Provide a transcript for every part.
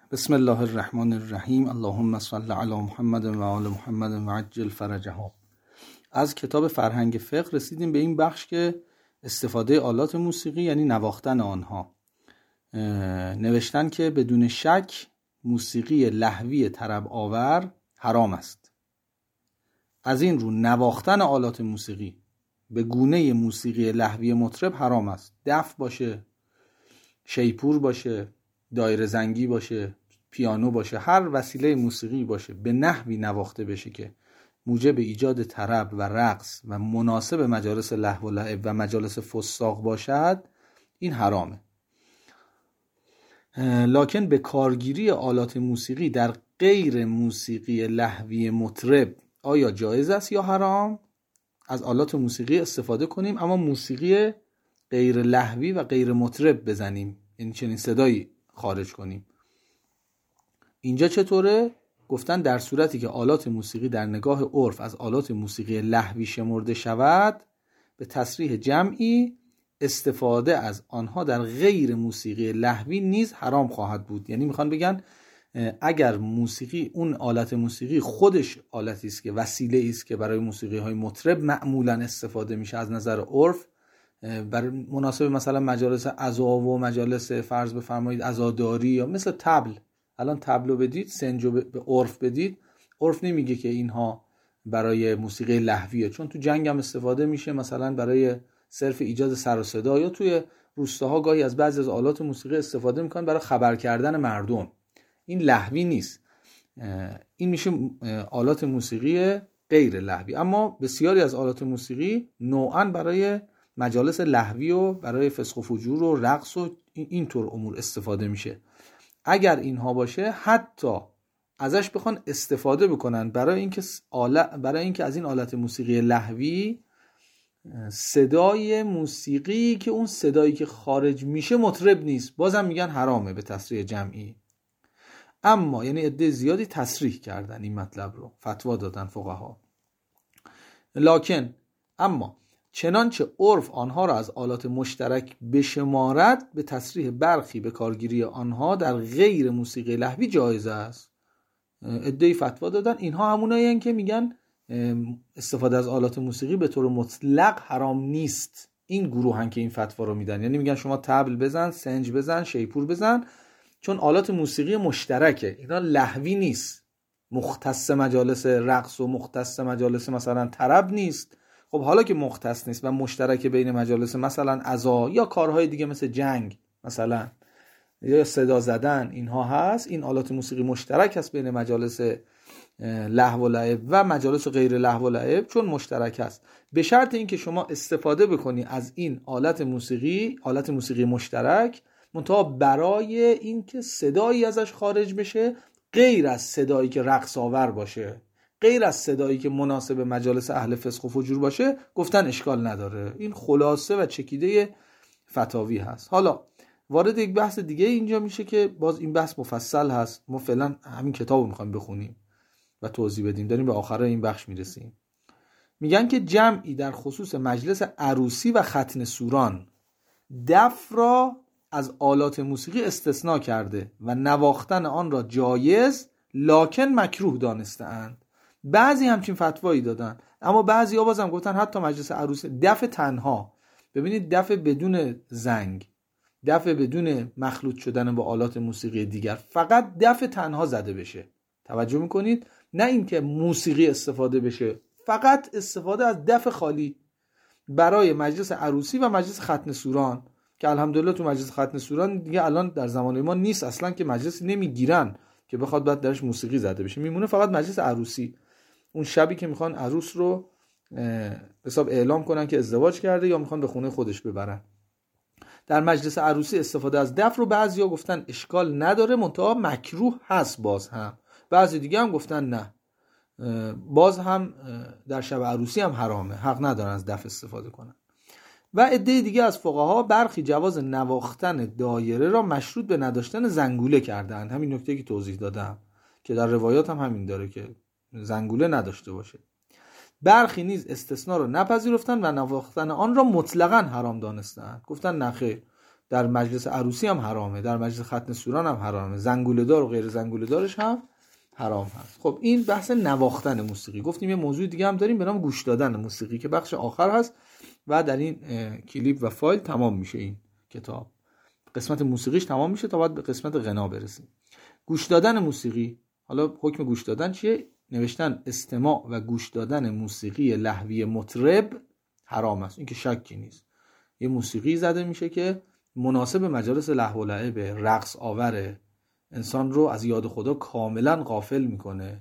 بسم الله الرحمن الرحیم. اللهم صل علی محمد و آل محمد و عجل فرجهم. از کتاب فرهنگ فقه رسیدیم به این بخش که استفاده آلات موسیقی یعنی نواختن آنها. نوشتن که بدون شک موسیقی لهوی طرب آور حرام است. از این رو نواختن آلات موسیقی به گونه موسیقی لهوی مطرب حرام است. دف باشه، شیپور باشه، دایره زنگی باشه، پیانو باشه، هر وسیله موسیقی باشه به نحوی نواخته بشه که موجب ایجاد طرب و رقص و مناسب مجالس لهو و لعب و مجالس فساق باشد، این حرامه. لکن به کارگیری آلات موسیقی در غیر موسیقی لهوی مطرب آیا جایز است یا حرام؟ از آلات موسیقی استفاده کنیم اما موسیقی غیر لهوی و غیر مطرب بزنیم، یعنی چنین صدایی خارج کنیم. اینجا چطوره؟ گفتن در صورتی که آلات موسیقی در نگاه عرف از آلات موسیقی لهوی شمرده شود، به تصریح جمعی استفاده از آنها در غیر موسیقی لهوی نیز حرام خواهد بود. یعنی میخوان بگن اگر موسیقی، اون آلت موسیقی خودش آلتی است که وسیله است که برای موسیقی های مطرب معمولا استفاده میشه از نظر عرف، بر مناسب مثلا مجالس عزا و مجالس فرض بفرمایید عزاداری یا مثل طبل. الان طبلو بدید، سنجو به عرف بدید، عرف نمیگه که اینها برای موسیقی لهویه، چون تو جنگ هم استفاده میشه، مثلا برای صرف ایجاد سر و صدا، یا توی روستاها گاهی از بعضی از آلات موسیقی استفاده میکنن برای خبر کردن مردم. این لهوی نیست، این میشه آلات موسیقی غیر لهوی. اما بسیاری از آلات موسیقی نوعاً برای مجالس لهوی و برای فسق و فجور و رقص و اینطور امور استفاده میشه. اگر اینها باشه حتی ازش بخوان استفاده بکنن برای اینکه از این آلت موسیقی لهوی صدای موسیقی که اون صدایی که خارج میشه مطرب نیست، بازم میگن حرامه به تصریح جمعی. اما یعنی عده زیادی تصریح کردن این مطلب رو، فتوا دادن فقها. لکن اما چنانچه عرف آنها را از آلات مشترک بشمارد، به تصریح برخی به کارگیری آنها در غیر موسیقی لهوی جایز است. عده‌ای فتوا دادن، اینها همونایی هستند که میگن استفاده از آلات موسیقی به طور مطلق حرام نیست. این گروهن که این فتوا رو میدن، یعنی میگن شما طبل بزن، سنج بزن، شیپور بزن، چون آلات موسیقی مشترکه، اینا لهوی نیست، مختص مجالس رقص و مختص مجالس مثلا طرب نیست. خب حالا که مختص نیست و مشترک بین مجالس مثلا عزا یا کارهای دیگه مثل جنگ مثلا یا صدا زدن اینها هست، این آلات موسیقی مشترک هست بین مجالس لهو و لعب و مجالس غیر لهو و لعب، چون مشترک هست، به شرط اینکه شما استفاده بکنی از این آلت موسیقی مشترک، منتها برای اینکه صدایی ازش خارج بشه غیر از صدایی که رقص آور باشه، غیر از صدایی که مناسب مجالس اهل فسق و فجور باشه، گفتن اشکال نداره. این خلاصه و چکیده فتاوی هست. حالا وارد یک بحث دیگه اینجا میشه که باز این بحث مفصل هست، ما فعلا همین کتاب رو میخوایم بخونیم و توضیح بدیم، داریم به آخره این بخش میرسیم. میگن که جمعی در خصوص مجلس عروسی و ختن سوران دف را از آلات موسیقی استثناء کرده و نواختن آن را جایز لکن مکروه دانسته‌اند. بعضی همچین فتوایی دادن، اما بعضی ها بازم گفتن حتی مجلس عروسی دف تنها، ببینید دف بدون زنگ، دف بدون مخلوط شدن با آلات موسیقی دیگر، فقط دف تنها زده بشه، توجه میکنید؟ نه اینکه موسیقی استفاده بشه، فقط استفاده از دف خالی برای مجلس عروسی و مجلس ختن سوران، که الحمدلله تو مجلس ختن سوران دیگه الان در زمان ما نیست اصلا، که مجلس نمیگیرن که بخواد بعد درش موسیقی زده بشه، میمونه فقط مجلس عروسی، اون شبی که میخوان عروس رو حساب اعلام کنن که ازدواج کرده یا میخوان به خونه خودش ببرن. در مجلس عروسی استفاده از دف رو بعضیا گفتن اشکال نداره، منتها مکروه هست. باز هم بعضی دیگه هم گفتن نه، باز هم در شب عروسی هم حرامه، حق ندارن از دف استفاده کنن. و عده دیگه از فقها برخی جواز نواختن دایره را مشروط به نداشتن زنگوله کردن، همین نکته که توضیح دادم که در روایات هم همین داره که زنگوله نداشته باشه. برخی نیز استثناء را نپذیرفتند و نواختن آن را مطلقاً حرام دانستند، گفتن نه خیر، در مجلس عروسی هم حرامه، در مجلس ختن سوران هم حرامه، زنگوله دار و غیر زنگوله دارش هم حرام هست. خب این بحث نواختن موسیقی. گفتیم یه موضوع دیگه هم داریم به نام گوش دادن موسیقی که بخش آخر هست و در این کلیپ و فایل تمام میشه. این کتاب قسمت موسیقیش تمام میشه تا بعد به قسمت غنا برسیم. گوش دادن موسیقی، حالا حکم گوش دادن چیه؟ نوشتن استماع و گوش دادن موسیقی لهوی مطرب حرام است، این که شکی نیست. یه موسیقی زده میشه که مناسب مجالس لهو و لعب، رقص آوره، انسان رو از یاد خدا کاملا غافل میکنه،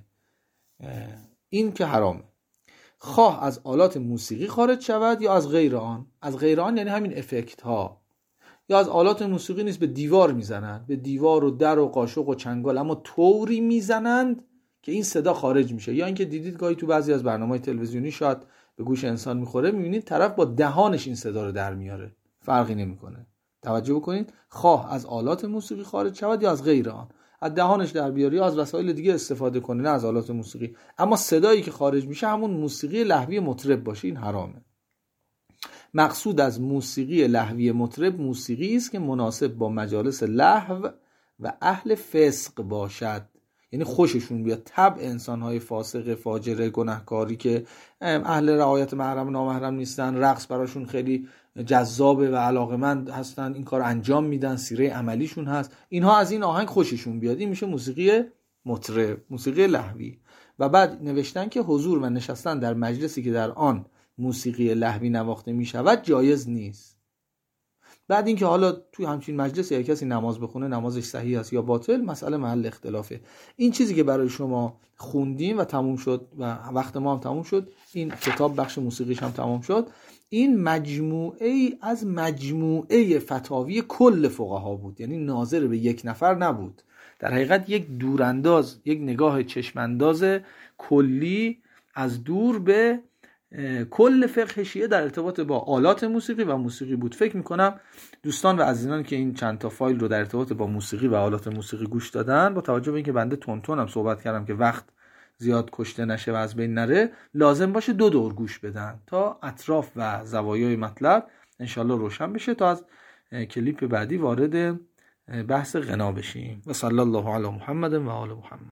این که حرامه. خواه از آلات موسیقی خارج شود یا از غیر آن. از غیر آن یعنی همین افکت ها، یا از آلات موسیقی نیست به دیوار میزنن، به دیوار و در و قاشق و چنگال، اما طوری میزنند که این صدا خارج میشه. یا اینکه دیدید گاهی تو بعضی از برنامه‌های تلویزیونی شاید به گوش انسان میخوره، میبینید طرف با دهانش این صدا رو در میاره، فرقی نمیکنه. توجه بکنید، خواه از آلات موسیقی خارج شود یا از غیر آن. از دهانش در بیاره یا از وسایل دیگه استفاده کنه، نه از آلات موسیقی، اما صدایی که خارج میشه همون موسیقی لهوی مطرب باشه، این حرامه. مقصود از موسیقی لهوی مطرب موسیقی است که مناسب با مجالس لهو و اهل فسق باشد، یعنی خوششون بیاد. طبع انسان‌های فاسق، فاجر، گناهکاری که اهل رعایت محرم و نامحرم نیستن، رقص براشون خیلی جذابه و علاقمند هستن، این کار انجام میدن، سیره عملیشون هست، اینها از این آهنگ خوششون بیاد، این میشه موسیقی مطرب، موسیقی لهوی. و بعد نوشتن که حضور و نشستن در مجلسی که در آن موسیقی لهوی نواخته می شود جایز نیست. بعد اینکه حالا توی همچین مجلسی اگه کسی نماز بخونه نمازش صحیح است یا باطل، مسئله محل اختلافه. این چیزی که برای شما خوندیم و تموم شد و وقت ما هم تموم شد، این کتاب بخش موسیقیش هم تمام شد، این مجموعه از مجموعه فتاوی کل فقها بود، یعنی ناظر به یک نفر نبود، در حقیقت یک دورانداز، یک نگاه چشمانداز کلی از دور به کل فقه شیعه در ارتباط با آلات موسیقی و موسیقی بود. فکر میکنم دوستان و عزیزان که این چند تا فایل رو در ارتباط با موسیقی و آلات موسیقی گوش دادن، با توجه به اینکه بنده تونتونم صحبت کردم که وقت زیاد کشته نشه و از بین نره، لازم باشه 2 دور گوش بدن تا اطراف و زوایای مطلب انشالله روشن بشه، تا از کلیپ بعدی وارد بحث غنا بشیم. و صلی الله علی محمد و آل محمد.